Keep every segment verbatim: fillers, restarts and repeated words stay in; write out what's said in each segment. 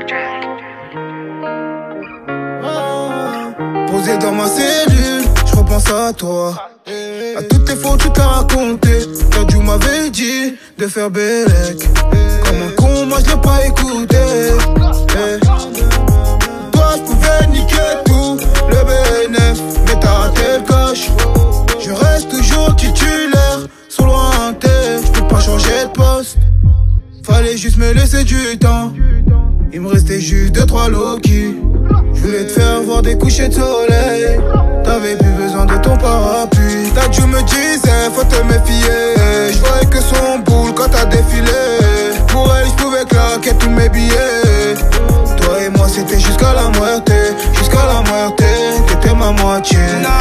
Posé dans ma cellule, je repense à toi. À toutes les fois où tu t'as raconté. Quand tu m'avais dit de faire bellec. Comme un con, moi je l'ai pas écouté. Hey. Toi je pouvais niquer tout, le B N F, mais t'as raté le coche. Je reste toujours titulaire, sur lointain. Je peux pas changer de poste. Fallait juste me laisser du temps. Il me restait juste deux trois Loki. Je voulais te faire voir des couchers de soleil. T'avais plus besoin de ton parapluie. Ta Dieu me disait faut te méfier. Je voyais que son boule quand t'as défilé. Pour elle je pouvais claquer tous mes billets. Toi et moi c'était jusqu'à la muerte. Jusqu'à la muerte, t'étais ma moitié.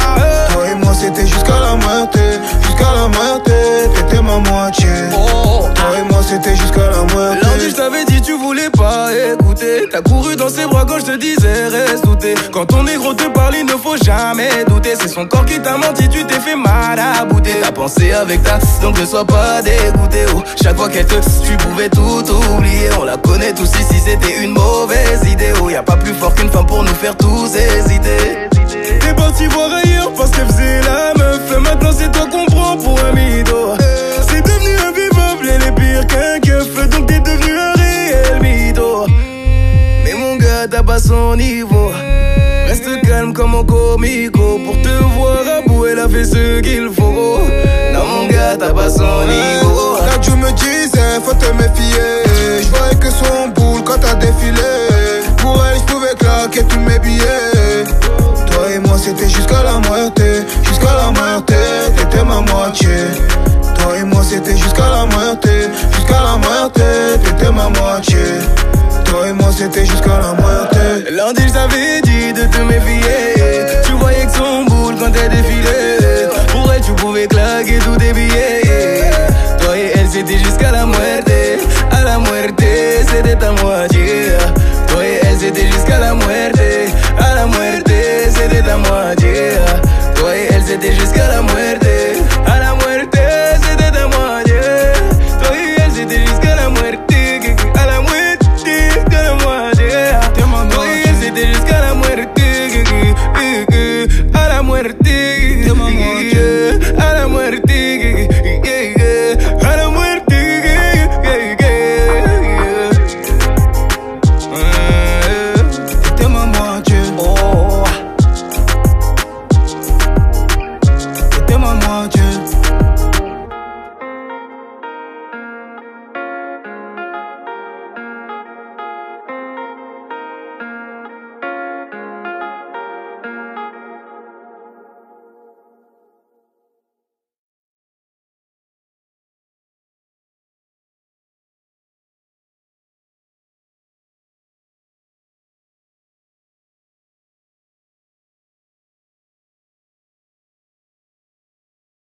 Toi et moi c'était jusqu'à la muerte. Jusqu'à la muerte, t'étais ma moitié. Toi et moi c'était jusqu'à la muerte. Lundi je t'avais dit tu voulais pas écouter. T'as couru dans ses bras quand je te disais reste douté. Quand ton négro te parle il ne faut jamais douter. C'est son corps qui t'a menti, tu t'es fait mal à bouter. T'as pensé avec ta, donc ne sois pas dégoûté. Oh, chaque fois qu'elle te, tu pouvais tout oublier. On la connaît tous ici, c'était une mauvaise idée. Oh, y'a pas plus fort qu'une femme pour nous faire tous hésiter. T'es parti voir ailleurs parce qu'elle faisait la meuf. Et maintenant c'est toi qu'on prend pour un mytho. C'est devenu invivable, elle est pire qu'un keuf. Donc t'es devenu un réel mytho. Mais mon gars t'as pas son niveau. Reste calme comme un comico. Pour te voir à bout elle a fait ce qu'il faut. Non mon gars t'as pas son niveau. Quand tu me disais faut te méfier. Je voyais que son boule quand t'as défilé. Pour elle je pouvais claquer tous mes billets. Toi et moi c'était jusqu'à la muerte. Jusqu'à la muerte, t'étais ma moitié. Toi et moi c'était jusqu'à la muerte. Jusqu'à la muerte, t'étais ma moitié. Toi et moi c'était jusqu'à la muerte. Lundi je t'avais dit de te méfier. Tu voyais que son boule quand elle défilait. Pour elle tu pouvais claquer tous tes billets. Toi et elle c'était jusqu'à la muerte. À la muerte c'était ta moitié. Toi et elle c'était jusqu'à la muerte. À la muerte c'était ta moitié. Toi et elle c'était jusqu'à la muerte. À la muerte c'était ta moitié. Toi et elle c'était jusqu'à la muerte. À la muerte de la moitié. Toi et elle c'était jusqu'à la muerte. À la muerte de ma moitié. À la muerte. À la muerte. T'étais ma moitié. Oh. T'étais ma moitié.